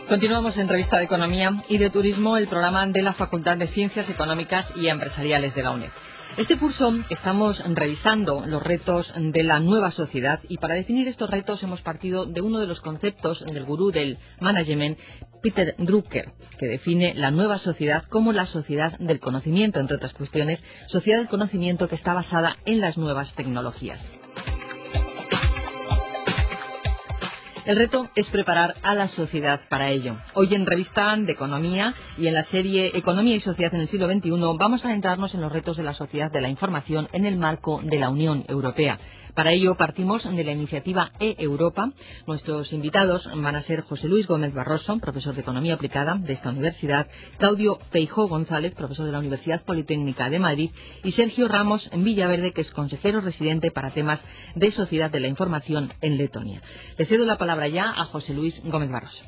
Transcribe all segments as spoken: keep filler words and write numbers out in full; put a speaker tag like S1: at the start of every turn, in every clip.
S1: Continuamos en Revista de Economía y de Turismo, el programa de la Facultad de Ciencias Económicas y Empresariales de la UNED. Este curso estamos revisando los retos de la nueva sociedad y para definir estos retos hemos partido de uno de los conceptos del gurú del management, Peter Drucker, que define la nueva sociedad como la sociedad del conocimiento, entre otras cuestiones, sociedad del conocimiento que está basada en las nuevas tecnologías. El reto es preparar a la sociedad para ello. Hoy en Revista de Economía y en la serie Economía y Sociedad en el siglo veintiuno vamos a adentrarnos en los retos de la sociedad de la información en el marco de la Unión Europea. Para ello partimos de la iniciativa e-Europa. Nuestros invitados van a ser José Luis Gómez Barroso, profesor de Economía Aplicada de esta universidad, Claudio Feijó González, profesor de la Universidad Politécnica de Madrid, y Sergio Ramos Villaverde, que es consejero residente para temas de sociedad de la información en Letonia. Le cedo la palabra ya a José Luis Gómez Barroso.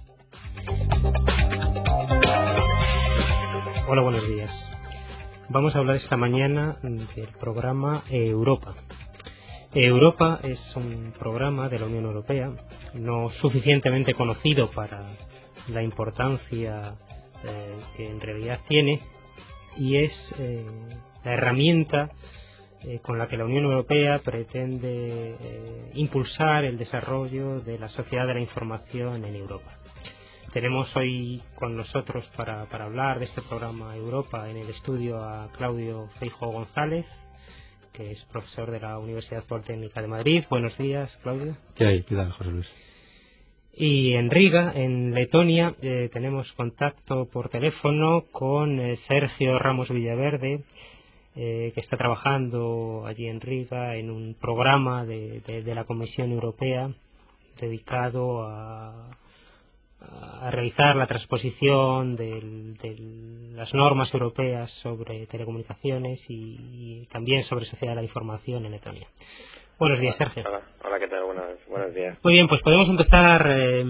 S2: Hola, buenos días. Vamos a hablar esta mañana del programa Europa. Europa es un programa de la Unión Europea no suficientemente conocido para la importancia eh, que en realidad tiene, y es eh, la herramienta eh, con la que la Unión Europea pretende eh, impulsar el desarrollo de la sociedad de la información en Europa. Tenemos hoy con nosotros para, para hablar de este programa Europa en el estudio a Claudio Feijó González, que es profesor de la Universidad Politécnica de Madrid. Buenos días, Claudio.
S3: ¿Qué hay? ¿Qué tal, José Luis?
S2: Y en Riga, en Letonia, eh, tenemos contacto por teléfono con eh, Sergio Ramos Villaverde, eh, que está trabajando allí en Riga en un programa de, de, de la Comisión Europea dedicado a, a realizar la transposición de, de las normas europeas sobre telecomunicaciones y, y también sobre sociedad de la información en Letonia. Buenos días, Sergio.
S4: Hola, hola, ¿qué tal? Buenos, buenos días.
S2: Muy bien, pues podemos empezar eh,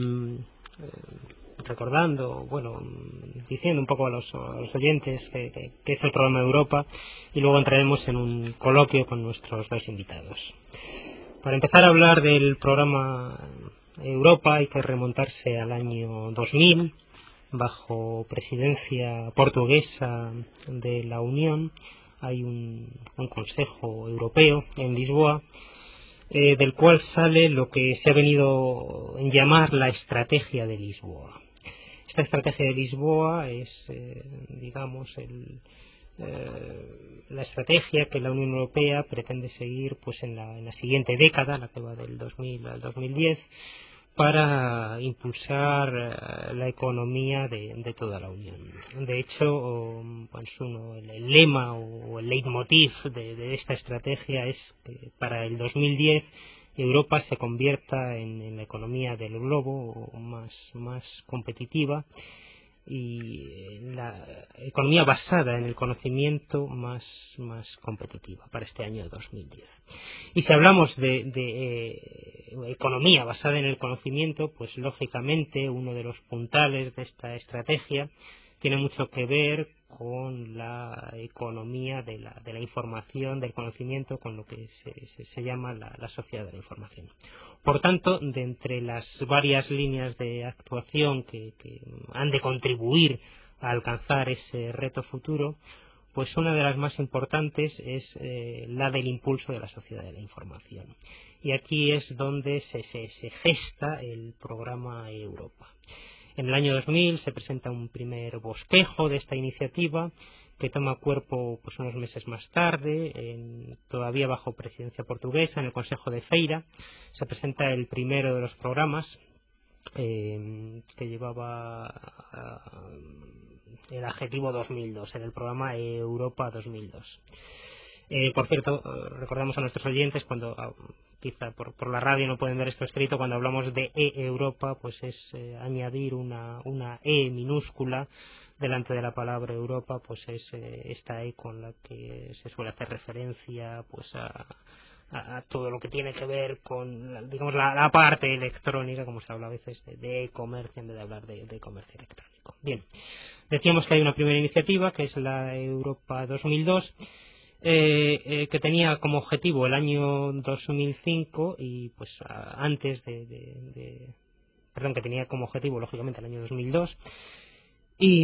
S2: recordando, bueno, diciendo un poco a los, a los oyentes que, que, que es el programa Europa, y luego entraremos en un coloquio con nuestros dos invitados. Para empezar a hablar del programa Europa hay que remontarse al año dos mil, bajo presidencia portuguesa de la Unión. Hay un, un Consejo Europeo en Lisboa, eh, del cual sale lo que se ha venido a llamar la Estrategia de Lisboa. Esta Estrategia de Lisboa es, eh, digamos, el, eh, la estrategia que la Unión Europea pretende seguir pues en la, en la siguiente década, la que va del dos mil al dos mil diez, para impulsar uh, la economía de, de toda la Unión. De hecho, pues uno, el, el lema o el leitmotiv de, de esta estrategia es que para el dos mil diez Europa se convierta en, en la economía del globo más, más competitiva y la economía basada en el conocimiento más, más competitiva para este año dos mil diez. Y si hablamos de, de eh, economía basada en el conocimiento, pues lógicamente uno de los puntales de esta estrategia tiene mucho que ver con la economía de la, de la información, del conocimiento, con lo que se, se, se llama la, la sociedad de la información. Por tanto, de entre las varias líneas de actuación que, que han de contribuir a alcanzar ese reto futuro, pues una de las más importantes es eh, la del impulso de la sociedad de la información. Y aquí es donde se, se, se gesta el programa Europa. En el año dos mil se presenta un primer bosquejo de esta iniciativa que toma cuerpo pues unos meses más tarde, en, todavía bajo presidencia portuguesa, en el Consejo de Feira. Se presenta el primero de los programas eh, que llevaba uh, el adjetivo dos mil dos, en el programa Europa dos mil dos. Eh, por cierto, recordamos a nuestros oyentes, cuando uh, quizá por, por la radio no pueden ver esto escrito, cuando hablamos de e-Europa, pues es eh, añadir una, una E minúscula delante de la palabra Europa, pues es eh, esta E con la que se suele hacer referencia pues a, a, a todo lo que tiene que ver con, digamos, la, la parte electrónica, como se habla a veces de, de e-comercio en vez de hablar de, de comercio electrónico. Bien, decíamos que hay una primera iniciativa que es la Europa dos mil dos, Eh, eh, que tenía como objetivo el año dos mil cinco y pues a, antes de, de, de perdón, que tenía como objetivo, lógicamente, el año dos mil dos. Y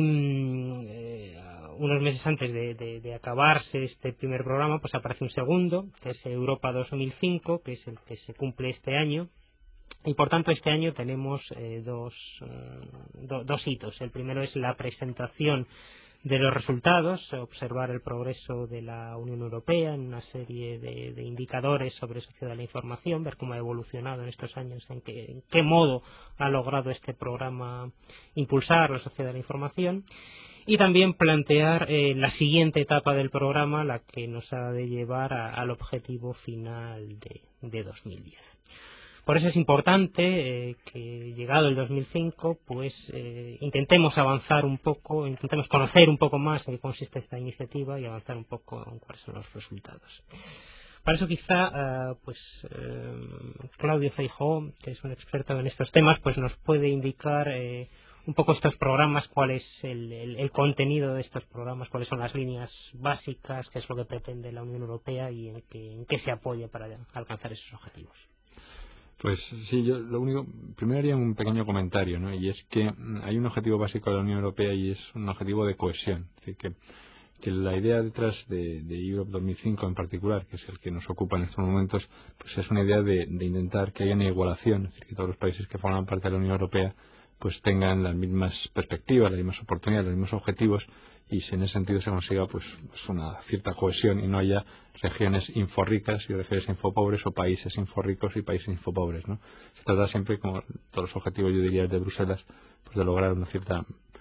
S2: eh, unos meses antes de, de, de acabarse este primer programa, pues aparece un segundo, que es Europa dos mil cinco, que es el que se cumple este año. Y por tanto este año tenemos eh, dos, eh, do, dos hitos. El primero es la presentación de los resultados, observar el progreso de la Unión Europea en una serie de, de indicadores sobre sociedad de la información, ver cómo ha evolucionado en estos años, en qué, en qué modo ha logrado este programa impulsar la sociedad de la información, y también plantear eh, la siguiente etapa del programa, la que nos ha de llevar a, al objetivo final de, de dos mil diez. Por eso es importante eh, que, llegado el dos mil cinco, pues eh, intentemos avanzar un poco, intentemos conocer un poco más en qué consiste esta iniciativa y avanzar un poco en cuáles son los resultados. Para eso quizá, uh, pues eh, Claudio Feijóo, que es un experto en estos temas, pues nos puede indicar eh, un poco estos programas, cuál es el, el, el contenido de estos programas, cuáles son las líneas básicas, qué es lo que pretende la Unión Europea y en qué, en qué se apoya para alcanzar esos objetivos.
S3: Pues sí, yo lo único, primero haría un pequeño comentario, ¿no? Y es que hay un objetivo básico de la Unión Europea y es un objetivo de cohesión. Es decir, que, que la idea detrás de, de Europe dos mil cinco en particular, que es el que nos ocupa en estos momentos, pues es una idea de, de intentar que haya una igualación, es decir, que todos los países que forman parte de la Unión Europea pues tengan las mismas perspectivas, las mismas oportunidades, los mismos objetivos, y si en ese sentido se consiga pues, pues una cierta cohesión y no haya regiones inforricas y regiones infopobres o países inforricos y países infopobres, ¿no? Se trata siempre, como todos los objetivos yo diría de Bruselas, pues de lograr una cierta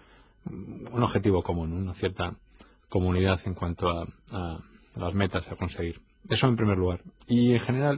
S3: un objetivo común, ¿no? Una cierta comunidad en cuanto a, a las metas a conseguir. Eso en primer lugar. Y en general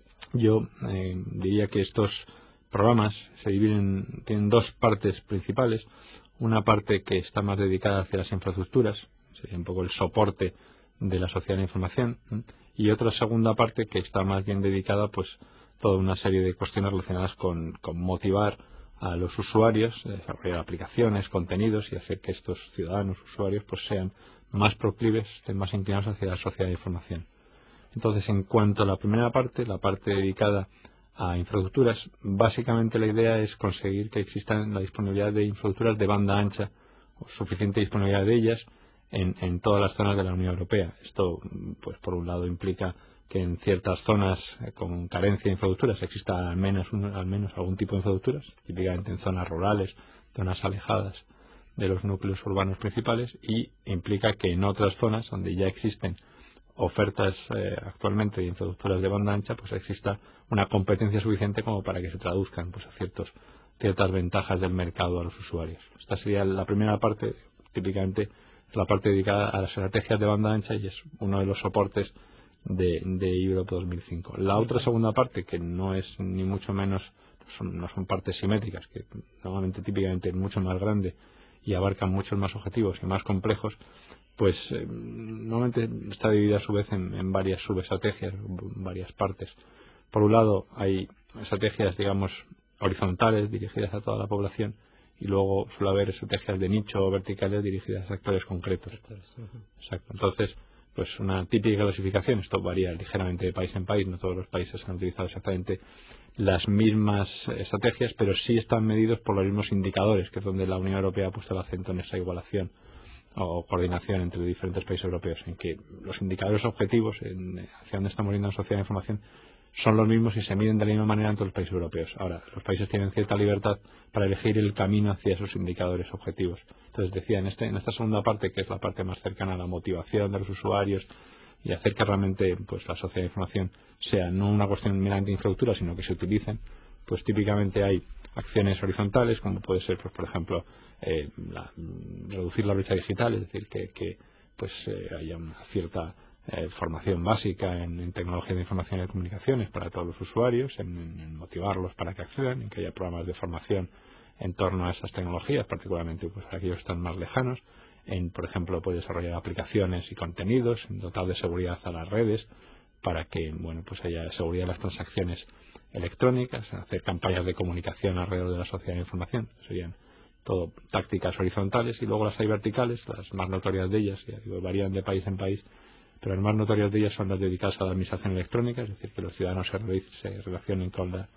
S3: yo eh, diría que estos programas se dividen, tienen dos partes principales. Una parte que está más dedicada hacia las infraestructuras, sería un poco el soporte de la sociedad de la información, ¿eh? Y otra segunda parte que está más bien dedicada pues toda una serie de cuestiones relacionadas con, con motivar a los usuarios, desarrollar aplicaciones, contenidos y hacer que estos ciudadanos, usuarios, pues sean más proclives, estén más inclinados hacia la sociedad de información. Entonces, en cuanto a la primera parte, la parte dedicada a infraestructuras, básicamente la idea es conseguir que exista la disponibilidad de infraestructuras de banda ancha o suficiente disponibilidad de ellas en, en todas las zonas de la Unión Europea. Esto, pues por un lado, implica que en ciertas zonas eh, con carencia de infraestructuras exista al menos, un, al menos algún tipo de infraestructuras, típicamente en zonas rurales, zonas alejadas de los núcleos urbanos principales, y implica que en otras zonas donde ya existen ofertas eh, actualmente de infraestructuras de banda ancha, pues exista una competencia suficiente como para que se traduzcan pues a ciertos ciertas ventajas del mercado a los usuarios. Esta sería la primera parte, típicamente la parte dedicada a las estrategias de banda ancha, y es uno de los soportes de, de Europe dos mil cinco. La otra segunda parte, que no es ni mucho menos, son, no son partes simétricas, que normalmente típicamente es mucho más grande y abarcan muchos más objetivos y más complejos, pues eh, normalmente está dividida a su vez en, en varias subestrategias, varias partes. Por un lado hay estrategias, digamos, horizontales dirigidas a toda la población, y luego suele haber estrategias de nicho o verticales dirigidas a actores concretos. Exacto. Entonces, pues una típica clasificación, esto varía ligeramente de país en país, no todos los países han utilizado exactamente las mismas estrategias, pero sí están medidos por los mismos indicadores, que es donde la Unión Europea ha puesto el acento en esa igualación o coordinación entre los diferentes países europeos, en que los indicadores objetivos en, hacia dónde estamos yendo en sociedad de información son los mismos y se miden de la misma manera en todos los países europeos. Ahora, los países tienen cierta libertad para elegir el camino hacia esos indicadores objetivos. Entonces, decía, en, este, en esta segunda parte, que es la parte más cercana a la motivación de los usuarios y hacer que realmente pues la sociedad de información sea no una cuestión meramente de infraestructura, sino que se utilicen, pues típicamente hay acciones horizontales, como puede ser, pues por ejemplo, eh, la, reducir la brecha digital, es decir, que, que pues eh, haya una cierta eh, formación básica en, en tecnología de información y de comunicaciones para todos los usuarios, en, en motivarlos para que accedan, en que haya programas de formación en torno a esas tecnologías, particularmente pues para aquellos que están más lejanos, en, por ejemplo, puede desarrollar aplicaciones y contenidos, en dotar de seguridad a las redes, para que, bueno, pues haya seguridad en las transacciones electrónicas, hacer campañas de comunicación alrededor de la sociedad de información. Serían todo tácticas horizontales, y luego las hay verticales, las más notorias de ellas, ya digo, varían de país en país, pero las más notorias de ellas son las dedicadas a la administración electrónica, es decir, que los ciudadanos se, se relacionen con la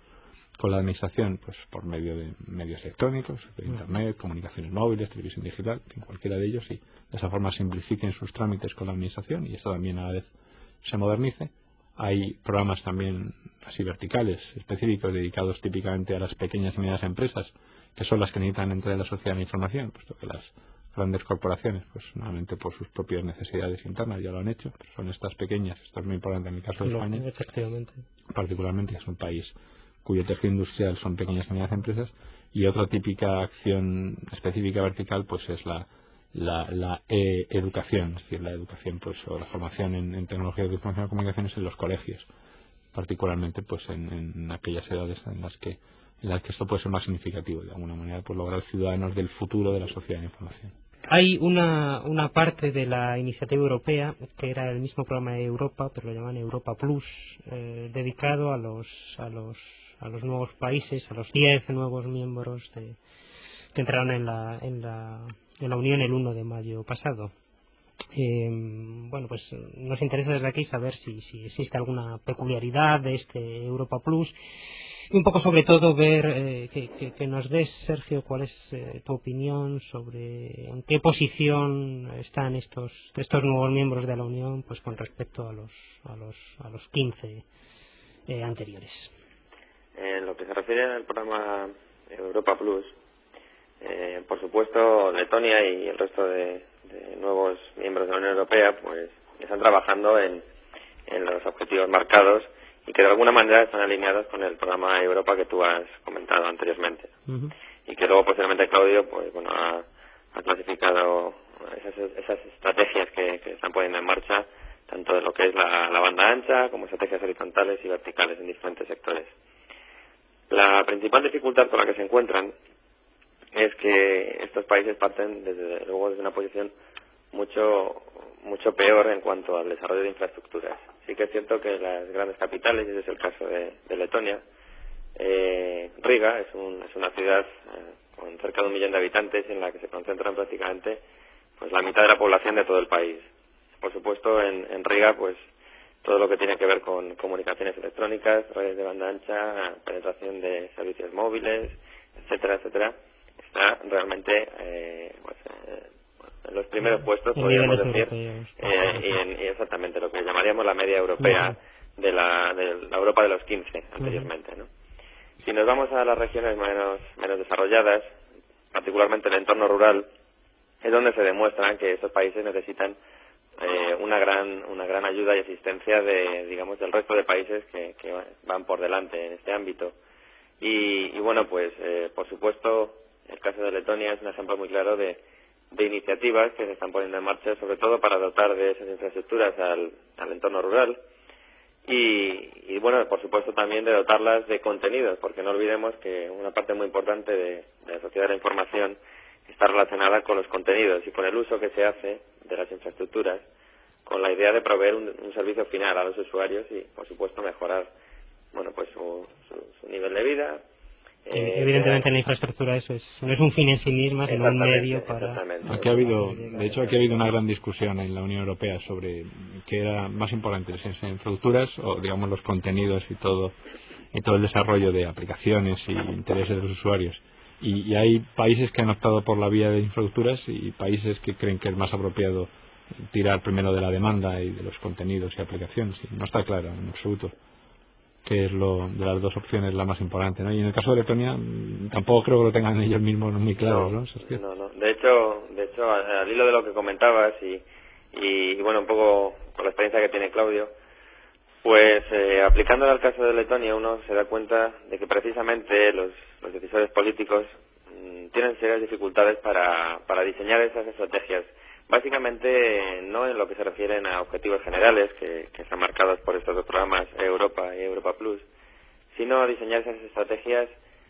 S3: con la administración, pues por medio de medios electrónicos, de internet, comunicaciones móviles, televisión digital, en cualquiera de ellos, y de esa forma simplifiquen sus trámites con la administración y esto también a la vez se modernice. Hay programas también así verticales, específicos, dedicados típicamente a las pequeñas y medianas empresas, que son las que necesitan entrar en la sociedad de la información, puesto que las grandes corporaciones, pues nuevamente por sus propias necesidades internas ya lo han hecho, pero son estas pequeñas, esto es muy importante en el caso de España,
S2: efectivamente,
S3: particularmente, es un país cuyo tejido industrial son pequeñas y medianas empresas, y otra típica acción específica vertical pues es la la, la e educación, es decir, la educación pues o la formación en, en tecnología de información y comunicaciones en los colegios, particularmente pues en, en aquellas edades en las que en las que esto puede ser más significativo, de alguna manera, pues lograr ciudadanos del futuro de la sociedad de información.
S2: Hay una, una parte de la iniciativa europea que era el mismo programa de Europa, pero lo llaman Europa Plus, eh, dedicado a los a los a los nuevos países, a los diez nuevos miembros de, que entraron en la en la en la Unión el uno de mayo pasado. Eh, bueno, pues nos interesa desde aquí saber si, si existe alguna peculiaridad de este Europa Plus y un poco sobre todo ver eh, que, que, que nos des, Sergio, cuál es eh, tu opinión sobre en qué posición están estos estos nuevos miembros de la Unión pues con respecto a los a los a los quince eh, anteriores.
S4: En lo que se refiere al programa Europa Plus, eh, por supuesto Letonia y el resto de, de nuevos miembros de la Unión Europea pues están trabajando en, en los objetivos marcados y que de alguna manera están alineados con el programa Europa que tú has comentado anteriormente. Uh-huh. Y que luego posteriormente Claudio pues bueno ha, ha clasificado esas, esas estrategias que, que están poniendo en marcha, tanto de lo que es la, la banda ancha como estrategias horizontales y verticales en diferentes sectores. La principal dificultad con la que se encuentran es que estos países parten desde luego desde una posición mucho mucho peor en cuanto al desarrollo de infraestructuras. Sí que es cierto que las grandes capitales, y ese es el caso de, de Letonia, eh, Riga es, un, es una ciudad eh, con cerca de un millón de habitantes en la que se concentran prácticamente pues la mitad de la población de todo el país. Por supuesto, en, en Riga pues todo lo que tiene que ver con comunicaciones electrónicas, redes de banda ancha, penetración de servicios móviles, etcétera, etcétera, está realmente eh, pues, eh, en los primeros puestos, podríamos decir, eh, y, en, y exactamente lo que llamaríamos la media europea uh-huh. de, la, de la Europa de los quince anteriormente, ¿no? Si nos vamos a las regiones menos, menos desarrolladas, particularmente el entorno rural, es donde se demuestra que estos países necesitan eh, una gran una gran ayuda y asistencia de digamos del resto de países que, que van por delante en este ámbito. Y, y bueno, pues eh, por supuesto el caso de Letonia es un ejemplo muy claro de de iniciativas que se están poniendo en marcha, sobre todo para dotar de esas infraestructuras al, al entorno rural y, y, bueno, por supuesto también de dotarlas de contenidos, porque no olvidemos que una parte muy importante de, de la sociedad de la información está relacionada con los contenidos y con el uso que se hace de las infraestructuras, con la idea de proveer un, un servicio final a los usuarios y, por supuesto, mejorar bueno pues su, su, su nivel de vida.
S2: Eh, Evidentemente en la infraestructura eso es, no es un fin en sí misma, sino un medio para...
S3: Aquí ha habido, de hecho aquí ha habido una gran discusión en la Unión Europea sobre qué era más importante, las infraestructuras o digamos los contenidos y todo y todo el desarrollo de aplicaciones y intereses de los usuarios. Y, y hay países que han optado por la vía de infraestructuras y países que creen que es más apropiado tirar primero de la demanda y de los contenidos y aplicaciones. Y no está claro en absoluto que es lo de las dos opciones la más importante, ¿no? Y en el caso de Letonia tampoco creo que lo tengan ellos mismos muy claro, ¿no?
S4: No, no, no. De hecho, de hecho al hilo de lo que comentabas y, y, y bueno, un poco con la experiencia que tiene Claudio, pues eh, aplicándolo al caso de Letonia uno se da cuenta de que precisamente los, los decisores políticos mmm, tienen serias dificultades para, para diseñar esas estrategias. Básicamente no en lo que se refieren a objetivos generales que, que están marcados por estos dos programas Europa y Europa Plus, sino a diseñar esas estrategias,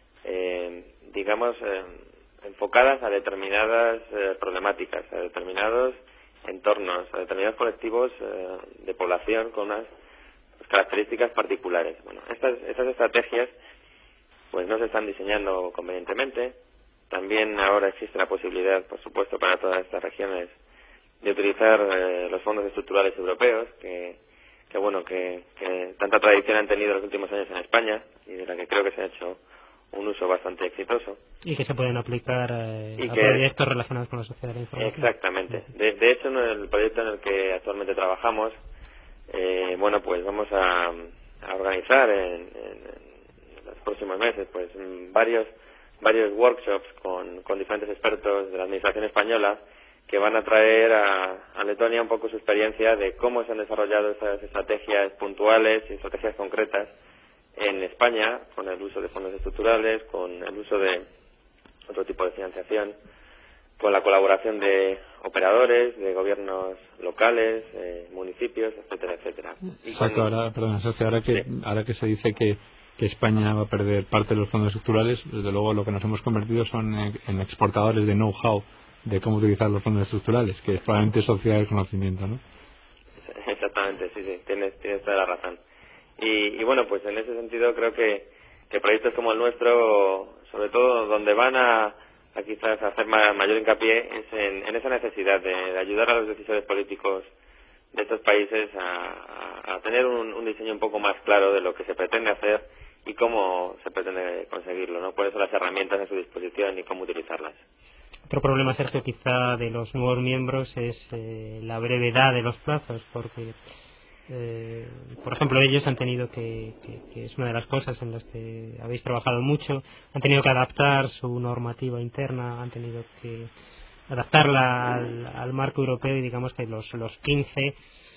S4: eh, digamos, eh, enfocadas a determinadas eh, problemáticas, a determinados entornos, a determinados colectivos eh, de población con unas pues, características particulares. Bueno, estas, estas estrategias pues no se están diseñando convenientemente. También ahora existe la posibilidad, por supuesto, para todas estas regiones de utilizar eh, los fondos estructurales europeos que, que bueno, que, que tanta tradición han tenido los últimos años en España y de la que creo que se ha hecho un uso bastante exitoso.
S2: Y que se pueden aplicar eh,
S4: y
S2: a
S4: que,
S2: proyectos relacionados con la sociedad de la información.
S4: Exactamente. De, de hecho, en el proyecto en el que actualmente trabajamos, eh, bueno, pues vamos a, a organizar en, en, en los próximos meses, pues varios varios workshops con, con diferentes expertos de la administración española que van a traer a, a Letonia un poco su experiencia de cómo se han desarrollado esas estrategias puntuales y estrategias concretas en España, con el uso de fondos estructurales, con el uso de otro tipo de financiación, con la colaboración de operadores, de gobiernos locales, eh, municipios, etcétera, etcétera. Y
S3: Exacto,
S4: con...
S3: ahora, perdón, Sergio, ahora que,
S4: sí.
S3: ahora que se dice que, que España va a perder parte de los fondos estructurales, desde luego lo que nos hemos convertido son en, en exportadores de know-how de cómo utilizar los fondos estructurales, que es probablemente sociedad del conocimiento, ¿no?
S4: Exactamente, sí, sí, tienes, tienes toda la razón. Y, y bueno, pues en ese sentido creo que, que proyectos como el nuestro, sobre todo donde van a, a quizás hacer ma, mayor hincapié es en, en esa necesidad de, de ayudar a los decisores políticos de estos países a, a, a tener un, un diseño un poco más claro de lo que se pretende hacer y cómo se pretende conseguirlo, ¿no? Cuáles son las herramientas a su disposición y cómo utilizarlas.
S2: Otro problema, Sergio, quizá de los nuevos miembros es eh, la brevedad de los plazos, porque, eh, por ejemplo, ellos han tenido que, que, que es una de las cosas en las que habéis trabajado mucho, han tenido que adaptar su normativa interna, han tenido que adaptarla al, al marco europeo y digamos que los, los quince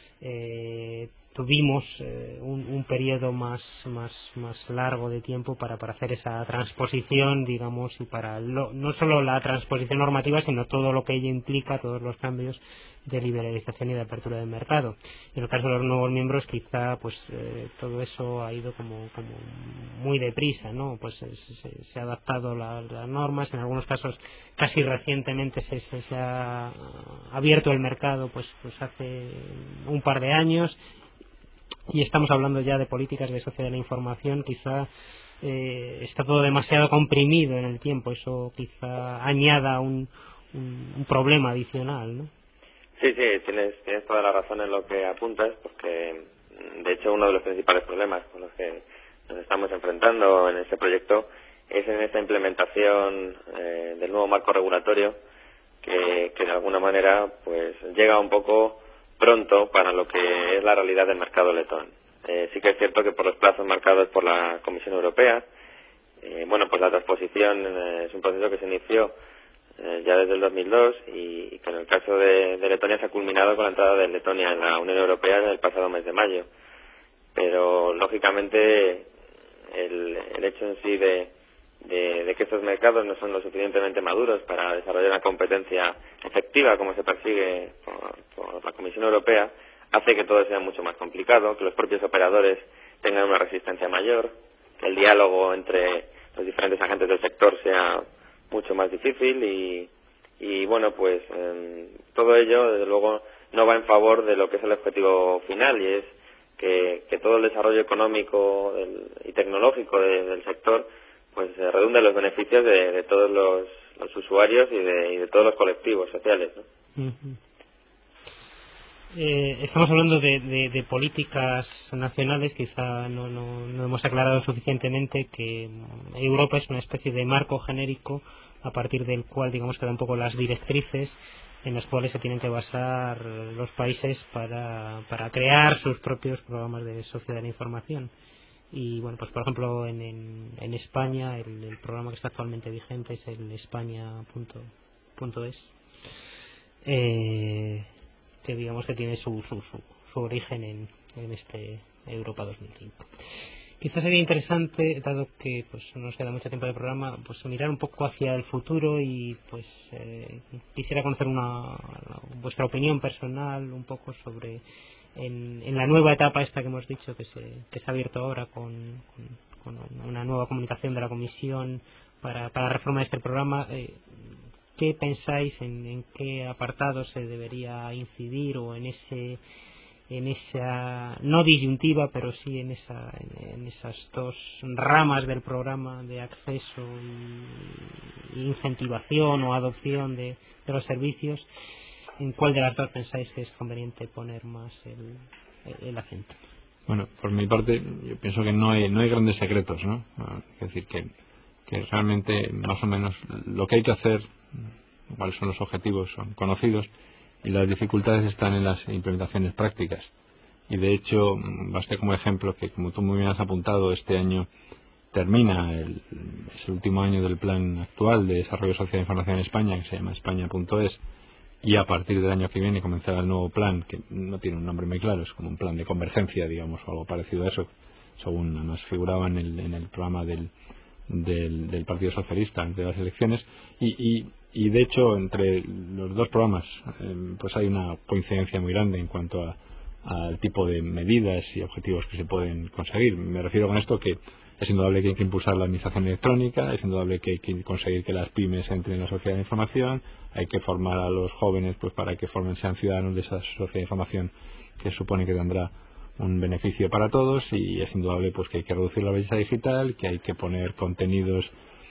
S2: eh, tuvimos eh, un, un periodo más, más, más largo de tiempo para, para hacer esa transposición, digamos, y para lo, no solo la transposición normativa, sino todo lo que ello implica, todos los cambios de liberalización y de apertura del mercado. En el caso de los nuevos miembros, quizá pues eh, todo eso ha ido como, como muy deprisa, ¿no? Pues se, se, se ha adaptado la, las normas, en algunos casos casi recientemente se, se, se ha abierto el mercado, pues, pues hace un par de años. Y estamos hablando ya de políticas de sociedad de la información, quizá eh, está todo demasiado comprimido en el tiempo, eso quizá añada un, un, un problema adicional, ¿no?
S4: Sí, sí, tienes, tienes toda la razón en lo que apuntas, porque de hecho uno de los principales problemas con los que nos estamos enfrentando en este proyecto es en esta implementación eh, del nuevo marco regulatorio que, que de alguna manera pues llega un poco pronto para lo que es la realidad del mercado letón. Eh, sí que es cierto que por los plazos marcados por la Comisión Europea, eh, bueno, pues la transposición eh, es un proceso que se inició eh, ya desde el dos mil dos y, y que en el caso de, de Letonia se ha culminado con la entrada de Letonia en la Unión Europea en el pasado mes de mayo. Pero, lógicamente, el, el hecho en sí de, de, de que estos mercados no son lo suficientemente maduros para desarrollar una competencia efectiva como se persigue por, por la Comisión Europea hace que todo sea mucho más complicado, que los propios operadores tengan una resistencia mayor, que el diálogo entre los diferentes agentes del sector sea mucho más difícil y, y bueno, pues eh, todo ello, desde luego, no va en favor de lo que es el objetivo final y es que, que todo el desarrollo económico del, y tecnológico de, del sector pues eh, redunde en los beneficios de, de todos los, los usuarios y de, y de todos los colectivos sociales, ¿no?
S2: Uh-huh. Eh, estamos hablando de, de, de políticas nacionales, quizá no, no, no hemos aclarado suficientemente que Europa es una especie de marco genérico a partir del cual, digamos, que da un poco las directrices en las cuales se tienen que basar los países para, para crear sus propios programas de sociedad de la información. Y bueno, pues por ejemplo en, en, en España el, el programa que está actualmente vigente es el España punto es, eh, que digamos que tiene su, su, su, su origen en, en este Europa dos mil cinco. Quizás sería interesante, dado que pues no nos queda mucho tiempo de programa, pues mirar un poco hacia el futuro y pues eh, quisiera conocer una, vuestra opinión personal un poco sobre en, en la nueva etapa esta que hemos dicho que se, que se ha abierto ahora con, con, con una nueva comunicación de la Comisión para, para la reforma de este programa. Eh, ¿Qué pensáis en, en qué apartados se debería incidir o en ese en esa no disyuntiva pero sí en esa en, en esas dos ramas del programa de acceso y, y incentivación o adopción de, de los servicios? ¿En cuál de las dos pensáis que es conveniente poner más el, el acento.
S3: Bueno, por mi parte, yo pienso que no hay no hay grandes secretos, ¿no? Es decir, que, que realmente, más o menos, lo que hay que hacer, cuáles son los objetivos, son conocidos, y las dificultades están en las implementaciones prácticas. Y de hecho, baste como ejemplo que, como tú muy bien has apuntado, este año termina el, es el último año del plan actual de desarrollo social de información en España, que se llama España punto es, y a partir del año que viene comenzará el nuevo plan, que no tiene un nombre muy claro, es como un plan de convergencia, digamos, o algo parecido a eso, según además figuraba en el, en el programa del, del, del Partido Socialista antes de las elecciones, y, y, y de hecho entre los dos programas eh, pues hay una coincidencia muy grande en cuanto a al tipo de medidas y objetivos que se pueden conseguir. Me refiero con esto que es indudable que hay que impulsar la administración electrónica, es indudable que hay que conseguir que las pymes entren en la sociedad de información, hay que formar a los jóvenes pues para que formen, sean ciudadanos de esa sociedad de información que supone que tendrá un beneficio para todos, y es indudable pues que hay que reducir la brecha digital, que hay que poner contenidos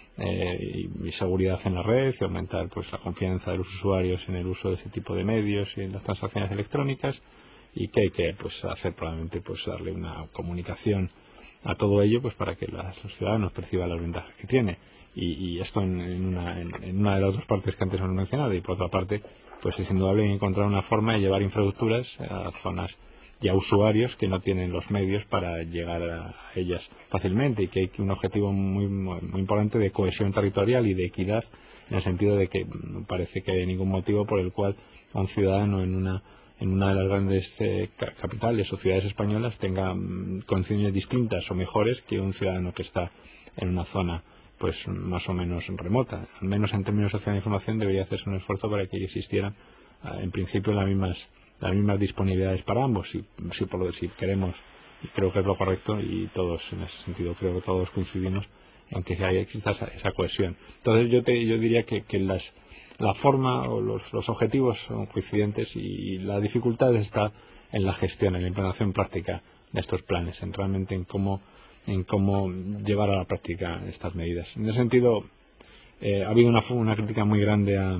S3: eh, y, y seguridad en la red y aumentar pues la confianza de los usuarios en el uso de ese tipo de medios y en las transacciones electrónicas, y que hay que pues hacer probablemente pues darle una comunicación a todo ello pues para que las, los ciudadanos perciban las ventajas que tiene, y, y esto en, en, una, en, en una de las dos partes que antes hemos mencionado, y por otra parte pues es indudable encontrar una forma de llevar infraestructuras a zonas y a usuarios que no tienen los medios para llegar a ellas fácilmente, y que hay un objetivo muy, muy, muy importante de cohesión territorial y de equidad, en el sentido de que no parece que haya ningún motivo por el cual a un ciudadano en una en una de las grandes eh, capitales o ciudades españolas tenga mm, condiciones distintas o mejores que un ciudadano que está en una zona pues más o menos remota. Al menos en términos de sociedad de información debería hacerse un esfuerzo para que existieran eh, en principio las mismas las mismas disponibilidades para ambos, si, si, por lo, si queremos, y creo que es lo correcto, y todos en ese sentido creo que todos coincidimos en que haya, exista esa, esa cohesión. Entonces yo te, yo diría que, que las la forma o los, los objetivos son coincidentes, y la dificultad está en la gestión, en la implementación práctica de estos planes, en realmente en cómo en cómo llevar a la práctica estas medidas. En ese sentido eh, ha habido una, una crítica muy grande a,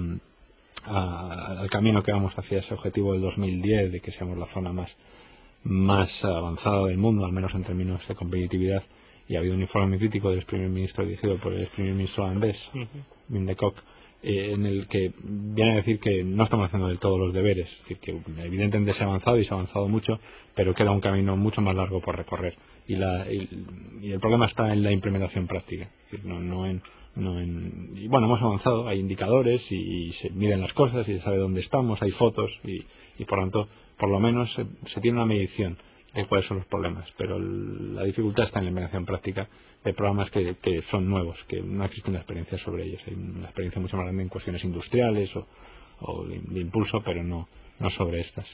S3: a, al camino que vamos hacia ese objetivo del dos mil diez de que seamos la zona más más avanzada del mundo, al menos en términos de competitividad, y ha habido un informe muy crítico del primer ministro dirigido por el primer ministro holandés, uh-huh. Wim de Kok, Eh, en el que viene a decir que no estamos haciendo del todo los deberes, es decir, que evidentemente se ha avanzado y se ha avanzado mucho, pero queda un camino mucho más largo por recorrer, y, la, y, y el problema está en la implementación práctica, es decir, no, no en, no en y bueno, hemos avanzado, hay indicadores y, y se miden las cosas y se sabe dónde estamos, hay fotos y, y por tanto por lo menos se, se tiene una medición de cuáles son los problemas, pero el, la dificultad está en la implementación práctica de programas que, que son nuevos, que no existe una experiencia sobre ellos. Hay una experiencia mucho más grande en cuestiones industriales o, o de, de impulso, pero no, no sobre estas.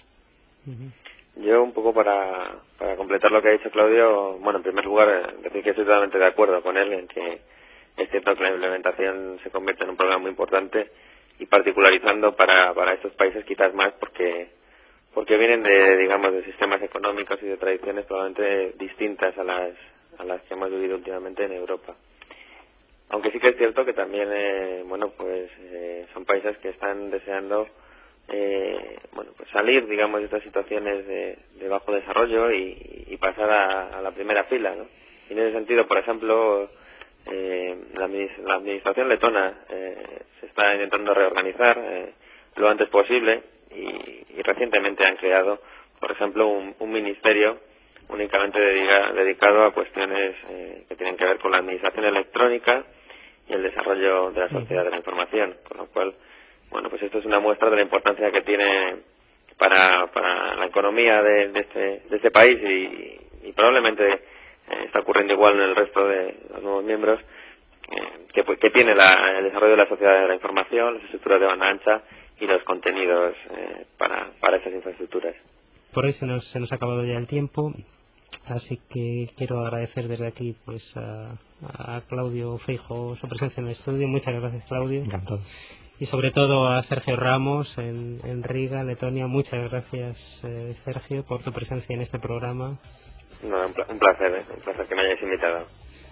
S4: Yo un poco para, para completar lo que ha dicho Claudio, bueno, en primer lugar decir que estoy totalmente de acuerdo con él en que es cierto que la implementación se convierte en un programa muy importante, y particularizando para, para estos países quizás más porque porque vienen de, digamos, de sistemas económicos y de tradiciones probablemente distintas a las a las que hemos vivido últimamente en Europa. Aunque sí que es cierto que también, eh, bueno, pues eh, son países que están deseando, eh, bueno, pues salir, digamos, de estas situaciones de, de bajo desarrollo y, y pasar a, a la primera fila, ¿no? Y en ese sentido, por ejemplo, eh, la, la administración letona eh, se está intentando reorganizar eh, lo antes posible, y, y recientemente han creado, por ejemplo, un, un ministerio únicamente dedica, dedicado a cuestiones eh, que tienen que ver con la administración electrónica y el desarrollo de la sociedad de la información, con lo cual, bueno, pues esto es una muestra de la importancia que tiene para, para la economía de, de, este, de este país, y, y probablemente eh, está ocurriendo igual en el resto de los nuevos miembros, eh, que, que tiene la, el desarrollo de la sociedad de la información, las estructuras de banda ancha y los contenidos eh, para, para esas infraestructuras.
S2: Por hoy se nos, se nos ha acabado ya el tiempo. Así que quiero agradecer desde aquí pues a, a Claudio Feijóo su presencia en el estudio. Muchas gracias, Claudio.
S3: Encantado.
S2: Y sobre todo a Sergio Ramos en, en Riga, Letonia. Muchas gracias, eh, Sergio, por tu presencia en este programa.
S4: No, un placer, ¿eh? un placer que me hayáis invitado.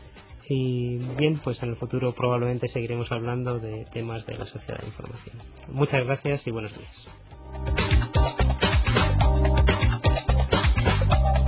S2: Y bien, pues en el futuro probablemente seguiremos hablando de temas de la sociedad de información. Muchas gracias y buenos días.